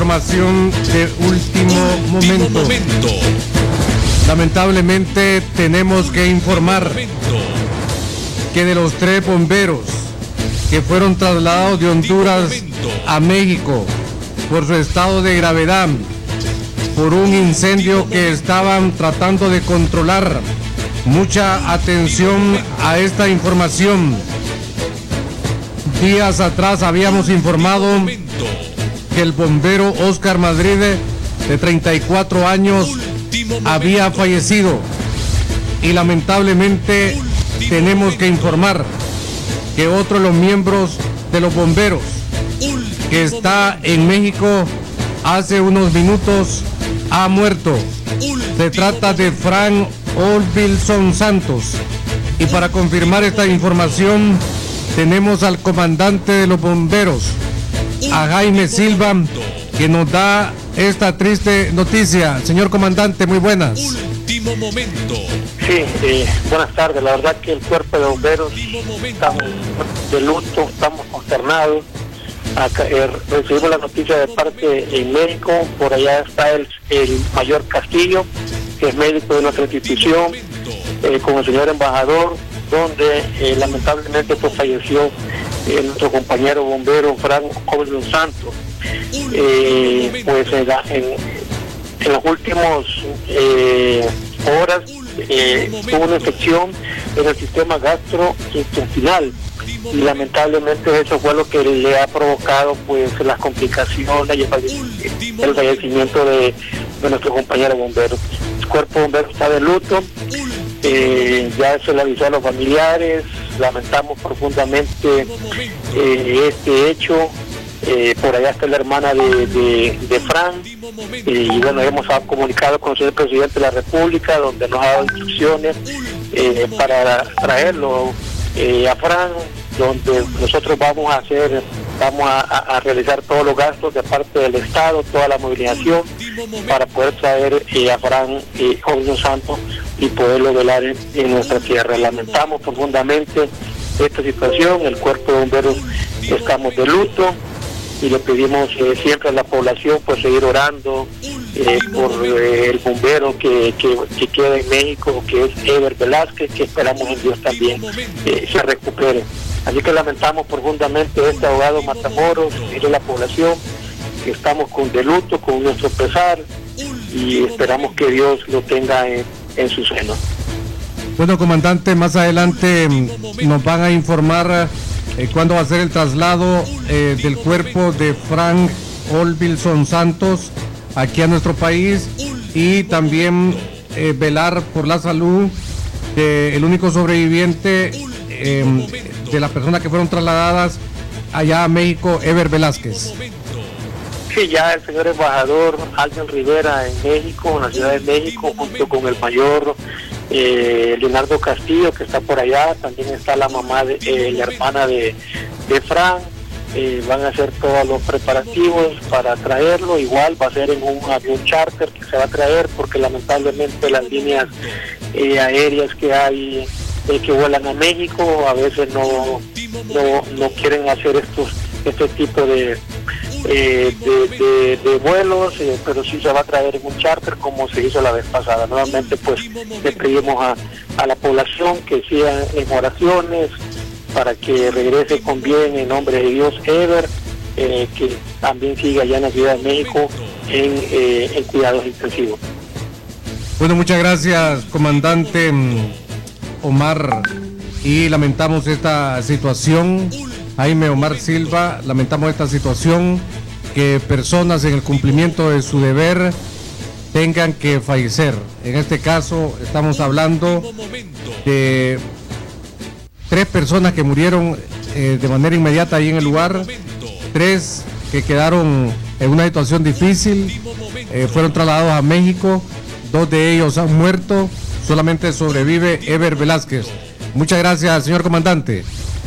información de último momento. Lamentablemente tenemos que informar que de los 3 bomberos que fueron trasladados de Honduras a México por su estado de gravedad, por un incendio que estaban tratando de controlar. Mucha atención a esta información. Días atrás habíamos informado que el bombero Oscar Madrid, de 34 años, había fallecido. Y lamentablemente tenemos que informar que otro de los miembros de los bomberos que está en México hace unos minutos ha muerto. Se trata de Frank Olvilson Santos. Y para confirmar esta información tenemos al comandante de los bomberos, a Jaime Silva, que nos da esta triste noticia. Señor comandante, muy buenas. Último momento. Sí, buenas tardes. La verdad que el cuerpo de bomberos estamos de luto, estamos consternados. Acá, recibimos la noticia de parte del médico. Por allá está el mayor Castillo, que es médico de nuestra institución, con el señor embajador, donde lamentablemente pues falleció nuestro compañero bombero Frank Olvilson Santos. Pues en las últimas horas tuvo una infección en el sistema gastrointestinal y lamentablemente eso fue lo que le ha provocado pues las complicaciones y el fallecimiento de nuestro compañero bombero. El cuerpo bombero está de luto. Ya se le avisó a los familiares, lamentamos profundamente este hecho. Por allá está la hermana de Fran, y bueno, hemos comunicado con el señor presidente de la República, donde nos ha dado instrucciones para traerlo a Fran, donde nosotros vamos a realizar todos los gastos de parte del Estado, toda la movilización para poder traer a Fran Olvilson Santos y poderlo velar en nuestra tierra. Lamentamos profundamente esta situación. El cuerpo de bomberos estamos de luto y le pedimos siempre a la población pues seguir orando por el bombero que queda en México, que es Ever Velázquez, que esperamos en Dios también se recupere. Así que lamentamos profundamente este ahogado Matamoros y de la población, que estamos de luto, con nuestro pesar, y esperamos que Dios lo tenga en su seno. Bueno, comandante, más adelante nos van a informar cuándo va a ser el traslado del cuerpo de Frank Olvilson Santos aquí a nuestro país, y también velar por la salud del único sobreviviente de las personas que fueron trasladadas allá a México, Ever Velázquez. Sí, ya el señor embajador Alvin Rivera en México, en la Ciudad de México, junto con el mayor Leonardo Castillo, que está por allá. También está la mamá, la hermana de Fran. Van a hacer todos los preparativos para traerlo. Igual va a ser en un avión charter que se va a traer, porque lamentablemente las líneas aéreas que hay que vuelan a México a veces no quieren hacer este tipo de vuelos, pero sí se va a traer en un charter como se hizo la vez pasada. Nuevamente pues le pedimos a la población que sigan en oraciones para que regrese con bien, en nombre de Dios, Ever, que también siga allá en la Ciudad de México en cuidados intensivos. Bueno, muchas gracias, comandante Omar, y lamentamos esta situación. Jaime Omar Silva, lamentamos esta situación, que personas en el cumplimiento de su deber tengan que fallecer. En este caso estamos hablando de 3 personas que murieron de manera inmediata ahí en el lugar, 3 que quedaron en una situación difícil, fueron trasladados a México, 2 de ellos han muerto, solamente sobrevive Ever Velázquez. Muchas gracias, señor comandante.